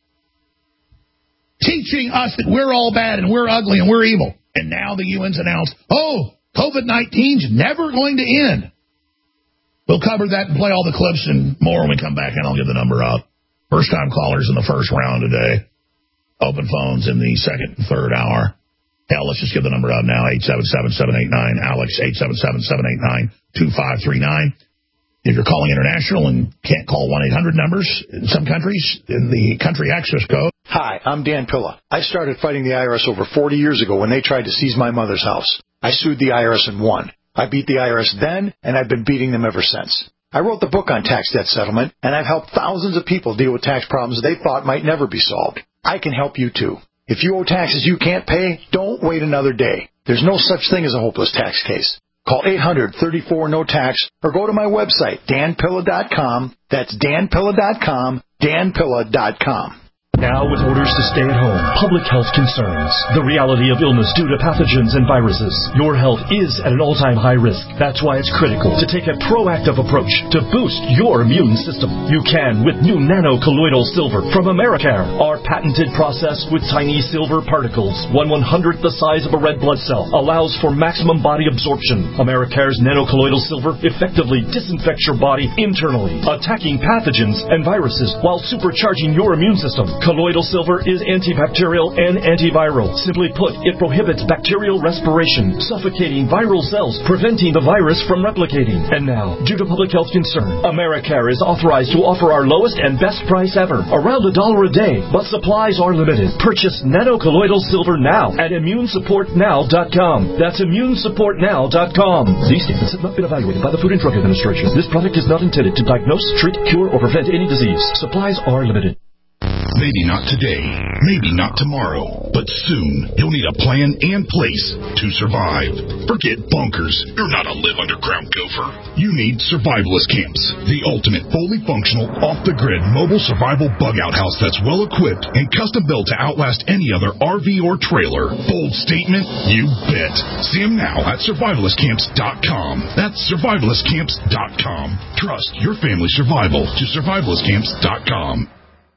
Teaching us that we're all bad and we're ugly and we're evil. And now the UN's announced, COVID-19's never going to end. We'll cover that and play all the clips and more when we come back, and I'll give the number out. First-time callers in the first round today. Open phones in the second and third hour. Hell, let's just give the number out now, 877-789-ALEX, 877-789-2539. If you're calling international and can't call 1-800 numbers in some countries, in the country access code. Hi, I'm Dan Pilla. I started fighting the IRS over 40 years ago when they tried to seize my mother's house. I sued the IRS and won. I beat the IRS then, and I've been beating them ever since. I wrote the book on tax debt settlement, and I've helped thousands of people deal with tax problems they thought might never be solved. I can help you too. If you owe taxes you can't pay, don't wait another day. There's no such thing as a hopeless tax case. Call 800-34-NO-TAX or go to my website, danpilla.com. That's danpilla.com, danpilla.com. Now, with orders to stay at home, public health concerns, the reality of illness due to pathogens and viruses, your health is at an all-time high risk. That's why it's critical to take a proactive approach to boost your immune system. You can with new nano-colloidal silver from Americare. Our patented process with tiny silver particles, 1/100th the size of a red blood cell, allows for maximum body absorption. Americare's nano-colloidal silver effectively disinfects your body internally, attacking pathogens and viruses while supercharging your immune system. Colloidal silver is antibacterial and antiviral. Simply put, it prohibits bacterial respiration, suffocating viral cells, preventing the virus from replicating. And now, due to public health concern, Americare is authorized to offer our lowest and best price ever, around $1 a day, but supplies are limited. Purchase nano-colloidal silver now at immunesupportnow.com. That's immunesupportnow.com. These statements have not been evaluated by the Food and Drug Administration. This product is not intended to diagnose, treat, cure, or prevent any disease. Supplies are limited. Maybe not today, maybe not tomorrow, but soon you'll need a plan and place to survive. Forget bunkers. You're not a live underground gopher. You need survivalist camps, the ultimate fully functional, off-the-grid mobile survival bug-out house that's well-equipped and custom-built to outlast any other RV or trailer. Bold statement? You bet. See them now at survivalistcamps.com. That's survivalistcamps.com. Trust your family's survival to survivalistcamps.com.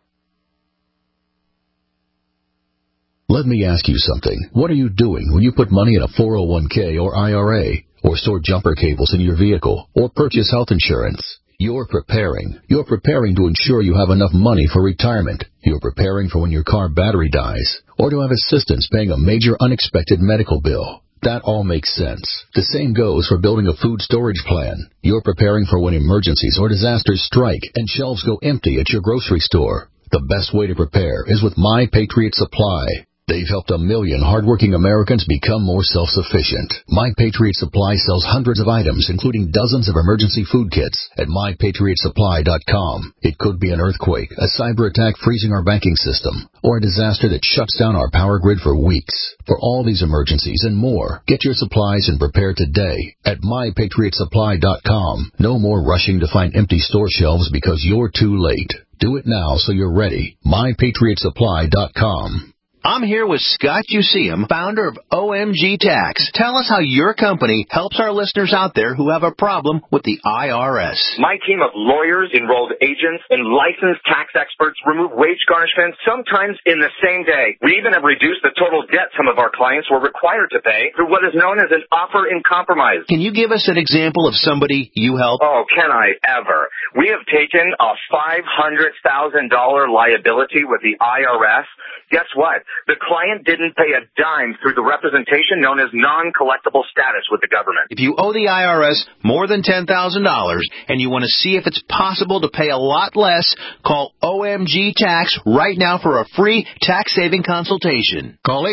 Let me ask you something. What are you doing when you put money in a 401k or IRA, or store jumper cables in your vehicle, or purchase health insurance? You're preparing. You're preparing to ensure you have enough money for retirement. You're preparing for when your car battery dies, or to have assistance paying a major unexpected medical bill. That all makes sense. The same goes for building a food storage plan. You're preparing for when emergencies or disasters strike and shelves go empty at your grocery store. The best way to prepare is with My Patriot Supply. They've helped 1 million hardworking Americans become more self-sufficient. My Patriot Supply sells hundreds of items, including dozens of emergency food kits at MyPatriotSupply.com. It could be an earthquake, a cyber attack freezing our banking system, or a disaster that shuts down our power grid for weeks. For all these emergencies and more, get your supplies and prepare today at MyPatriotSupply.com. No more rushing to find empty store shelves because you're too late. Do it now so you're ready. MyPatriotSupply.com. I'm here with Scott Useum, founder of OMG Tax. Tell us how your company helps our listeners out there who have a problem with the IRS. My team of lawyers, enrolled agents, and licensed tax experts remove wage garnishments sometimes in the same day. We even have reduced the total debt some of our clients were required to pay through what is known as an offer in compromise. Can you give us an example of somebody you help? Oh, can I ever? We have taken a $500,000 liability with the IRS. Guess what? The client didn't pay a dime through the representation known as non-collectible status with the government. If you owe the IRS more than $10,000 and you want to see if it's possible to pay a lot less, call OMG Tax right now for a free tax-saving consultation. Call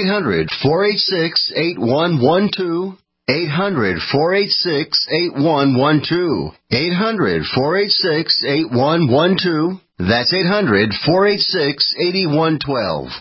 800-486-8112. 800-486-8112. 800-486-8112. That's 800-486-8112.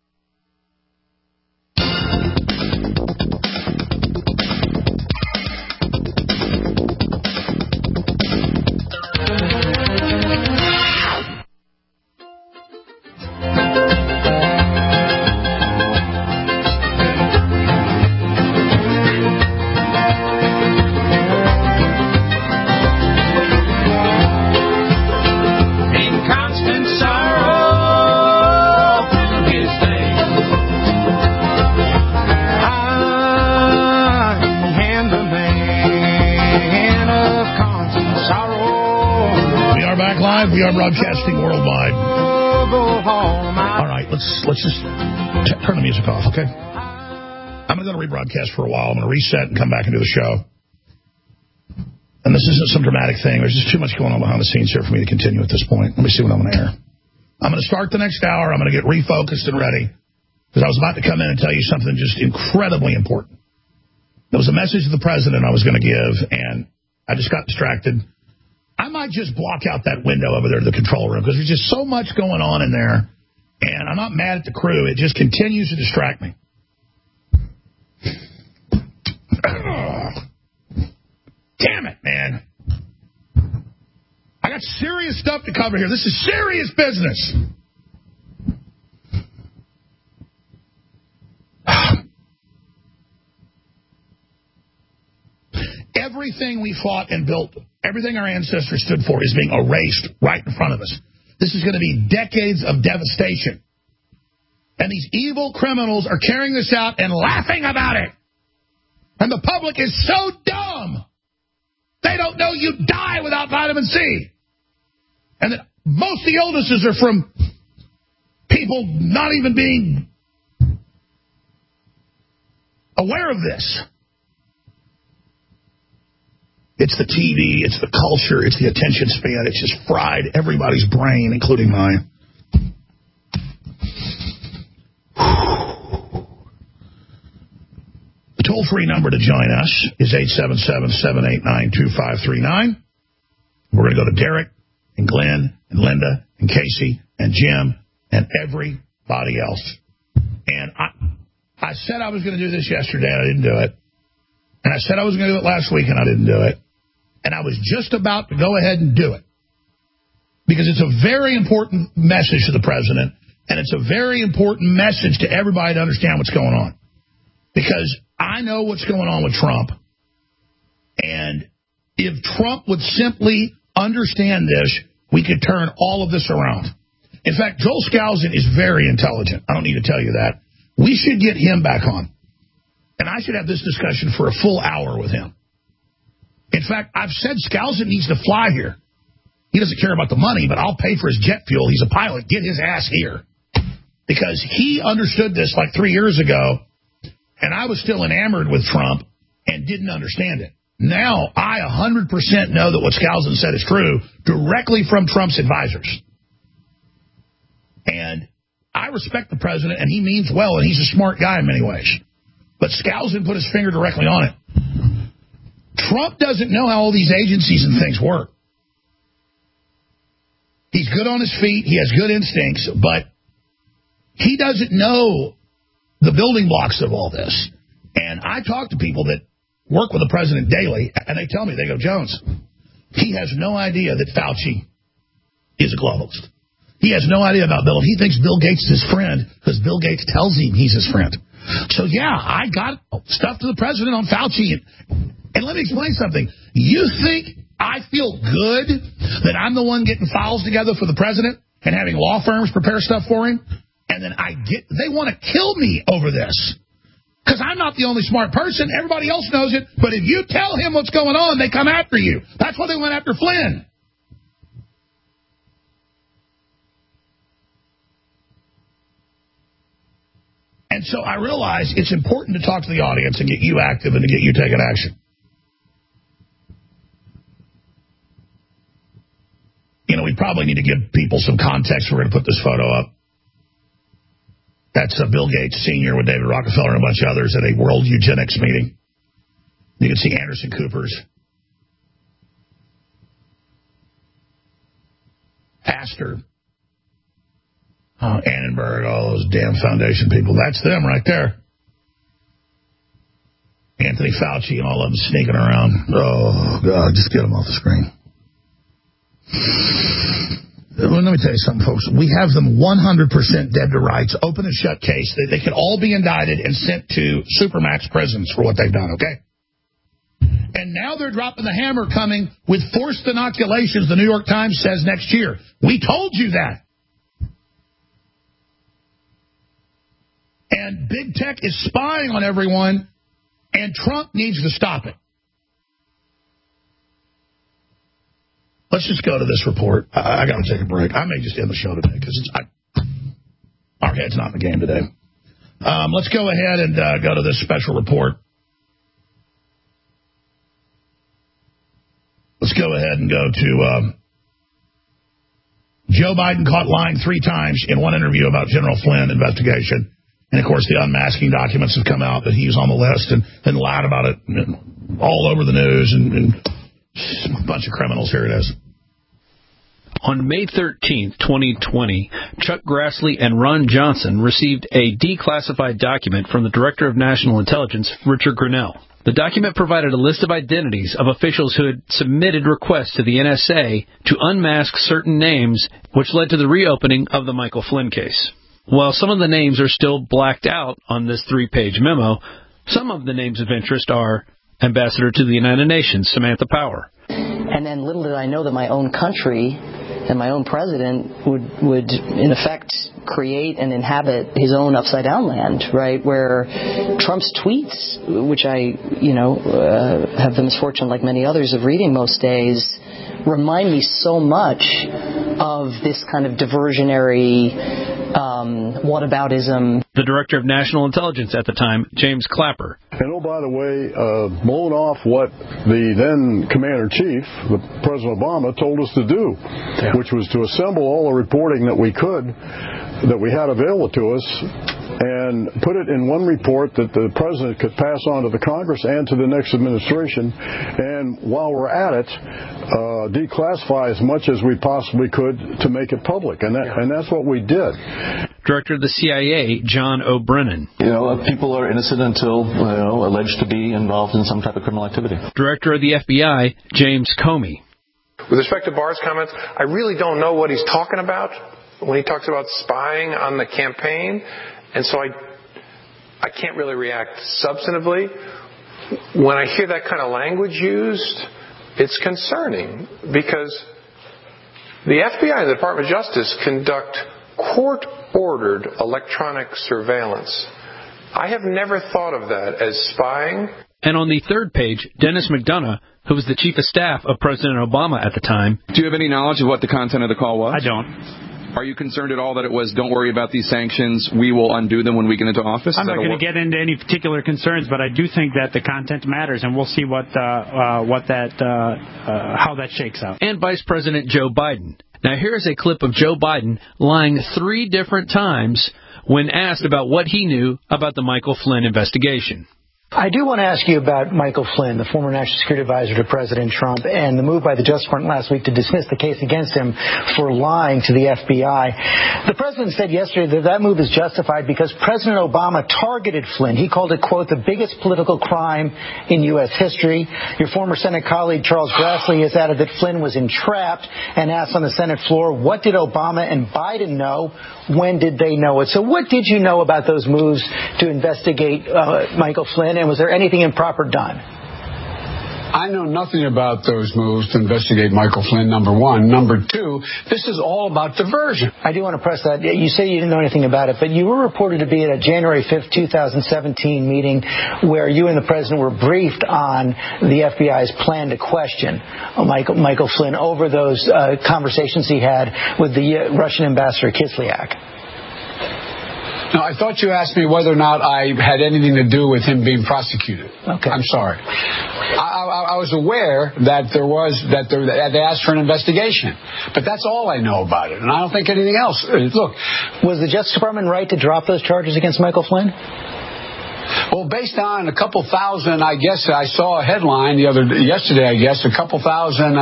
We are broadcasting worldwide. All right, let's just turn the music off, okay? I'm going to go to rebroadcast for a while. I'm going to reset and come back and do the show. And this isn't some dramatic thing. There's just too much going on behind the scenes here for me to continue at this point. Let me see what I'm on air. I'm going to start the next hour. I'm going to get refocused and ready because I was about to come in and tell you something just incredibly important. There was a message to the president I was going to give, and I just got distracted. I might just block out that window over there to the control room because there's just so much going on in there, and I'm not mad at the crew. It just continues to distract me. Damn it, man. I got serious stuff to cover here. This is serious business. Everything we fought and built, everything our ancestors stood for is being erased right in front of us. This is going to be decades of devastation. And these evil criminals are carrying this out and laughing about it. And the public is so dumb. They don't know you die without vitamin C. And that most of the illnesses are from people not even being aware of this. It's the TV, it's the culture, it's the attention span. It's just fried everybody's brain, including mine. The toll-free number to join us is 877-789-2539. We're going to go to Derek and Glenn and Linda and Casey and Jim and everybody else. And I said I was going to do this yesterday, and I didn't do it. And I said I was going to do it last week, and I didn't do it. And I was just about to go ahead and do it. Because it's a very important message to the president, and it's a very important message to everybody to understand what's going on. Because I know what's going on with Trump. And if Trump would simply understand this, we could turn all of this around. In fact, Joel Skousen is very intelligent. I don't need to tell you that. We should get him back on. And I should have this discussion for a full hour with him. In fact, I've said Skousen needs to fly here. He doesn't care about the money, but I'll pay for his jet fuel. He's a pilot. Get his ass here. Because he understood this like 3 years ago, and I was still enamored with Trump and didn't understand it. Now, I 100% know that what Skousen said is true directly from Trump's advisors. And I respect the president, and he means well, and he's a smart guy in many ways. But Skousen put his finger directly on it. Trump doesn't know how all these agencies and things work. He's good on his feet. He has good instincts, but he doesn't know the building blocks of all this. And I talk to people that work with the president daily, and they tell me, they go, Jones, he has no idea that Fauci is a globalist. He has no idea about Bill. He thinks Bill Gates is his friend because Bill Gates tells him he's his friend. So, yeah, I got stuff to the president on Fauci. And let me explain something. You think I feel good that I'm the one getting files together for the president and having law firms prepare stuff for him? And then they want to kill me over this. Because I'm not the only smart person. Everybody else knows it. But if you tell him what's going on, they come after you. That's why they went after Flynn. And so I realize it's important to talk to the audience and get you active and to get you taking action. You know, we probably need to give people some context. We're going to put this photo up. That's Bill Gates Sr. with David Rockefeller and a bunch of others at a World Eugenics meeting. You can see Anderson Cooper's. Pastor. Annenberg, all those damn foundation people. That's them right there. Anthony Fauci and all of them sneaking around. Oh, God, just get them off the screen. Let me tell you something, folks. We have them 100% dead to rights, open and shut case. They can all be indicted and sent to Supermax prisons for what they've done, okay? And now they're dropping the hammer coming with forced inoculations, the New York Times says, next year. We told you that. And big tech is spying on everyone, and Trump needs to stop it. Let's just go to this report. I got to take a break. I may just end the show today because our head's not in the game today. Let's go ahead and go to this special report. Let's go ahead and go to Joe Biden caught lying 3 times in one interview about General Flynn investigation. And, of course, the unmasking documents have come out that he's on the list and lied about it all over the news and a bunch of criminals. Here it is. On May 13, 2020, Chuck Grassley and Ron Johnson received a declassified document from the Director of National Intelligence, Richard Grenell. The document provided a list of identities of officials who had submitted requests to the NSA to unmask certain names, which led to the reopening of the Michael Flynn case. While some of the names are still blacked out on this 3-page memo, some of the names of interest are Ambassador to the United Nations, Samantha Power. And then little did I know that my own country and my own president would in effect create and inhabit his own upside-down land, right, where Trump's tweets, which I, have the misfortune, like many others, of reading most days, remind me so much of this kind of diversionary whataboutism. The Director of National Intelligence at the time, James Clapper. And, oh, by the way, blowing off what the then Commander-Chief, President Obama, told us to do, which was to assemble all the reporting that we could, that we had available to us, and put it in one report that the president could pass on to the Congress and to the next administration. And while we're at it, declassify as much as we possibly could to make it public. And that's what we did. Director of the CIA, John O'Brennan. People are innocent until alleged to be involved in some type of criminal activity. Director of the FBI, James Comey. With respect to Barr's comments, I really don't know what he's talking about when he talks about spying on the campaign, and so I can't really react substantively. When I hear that kind of language used, it's concerning because the FBI and the Department of Justice conduct court-ordered electronic surveillance. I have never thought of that as spying. And on the third page, Dennis McDonough, who was the chief of staff of President Obama at the time. Do you have any knowledge of what the content of the call was? I don't. Are you concerned at all that it was, don't worry about these sanctions, we will undo them when we get into office? I'm not going to get into any particular concerns, but I do think that the content matters, and we'll see how that shakes out. And Vice President Joe Biden. Now, here's a clip of Joe Biden lying 3 different times when asked about what he knew about the Michael Flynn investigation. I do want to ask you about Michael Flynn, the former National Security Advisor to President Trump, and the move by the Justice Department last week to dismiss the case against him for lying to the FBI. The president said yesterday that move is justified because President Obama targeted Flynn. He called it, quote, the biggest political crime in U.S. history. Your former Senate colleague Charles Grassley has added that Flynn was entrapped and asked on the Senate floor, what did Obama and Biden know? When did they know it? So what did you know about those moves to investigate Michael Flynn? And was there anything improper done? I know nothing about those moves to investigate Michael Flynn, number one. Number two, this is all about diversion. I do want to press that. You say you didn't know anything about it, but you were reported to be at a January 5th, 2017 meeting where you and the president were briefed on the FBI's plan to question Michael Flynn over those conversations he had with the Russian ambassador Kislyak. No, I thought you asked me whether or not I had anything to do with him being prosecuted. Okay. I'm sorry. I was aware that they asked for an investigation, but that's all I know about it, and I don't think anything else. Look, was the Justice Department right to drop those charges against Michael Flynn? Well, based on a couple thousand, I guess I saw a headline yesterday, I guess, a couple thousand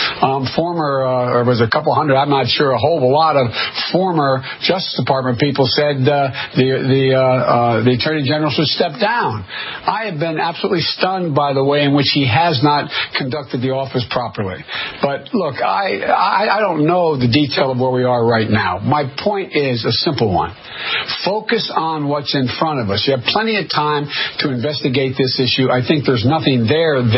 or was it a couple hundred, I'm not sure, a whole lot of former Justice Department people said the Attorney General should step down. I have been absolutely stunned by the way in which he has not conducted the office properly. But look, I don't know the detail of where we are right now. My point is a simple one. Focus on what's in front of us. You have plenty of time to investigate this issue. I think there's nothing there. And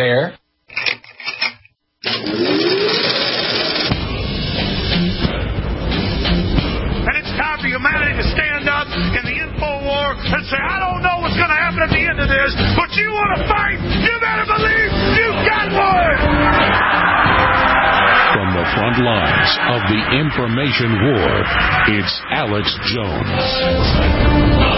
it's time for humanity to stand up in the info war and say, I don't know what's going to happen at the end of this, but you want to fight, you better believe you got one! From the front lines of the information war, it's Alex Jones.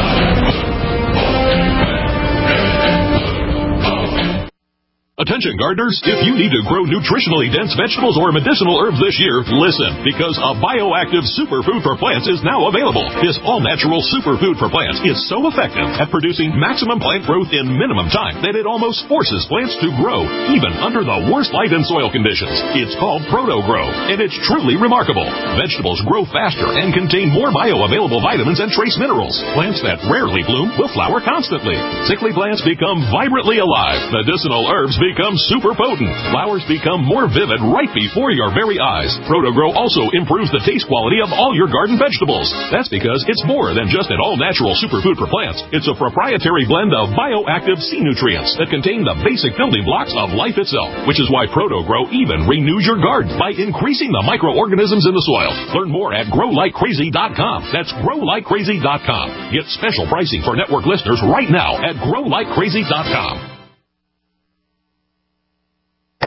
Attention gardeners, if you need to grow nutritionally dense vegetables or medicinal herbs this year, listen, because a bioactive superfood for plants is now available. This all-natural superfood for plants is so effective at producing maximum plant growth in minimum time that it almost forces plants to grow, even under the worst light and soil conditions. It's called Proto-Grow, and it's truly remarkable. Vegetables grow faster and contain more bioavailable vitamins and trace minerals. Plants that rarely bloom will flower constantly. Sickly plants become vibrantly alive. Medicinal herbs become super potent. Flowers become more vivid right before your very eyes. Proto-Grow also improves the taste quality of all your garden vegetables. That's because it's more than just an all-natural superfood for plants. It's a proprietary blend of bioactive sea nutrients that contain the basic building blocks of life itself, which is why Proto-Grow even renews your garden by increasing the microorganisms in the soil. Learn more at growlikecrazy.com. That's growlikecrazy.com. Get special pricing for network listeners right now at growlikecrazy.com.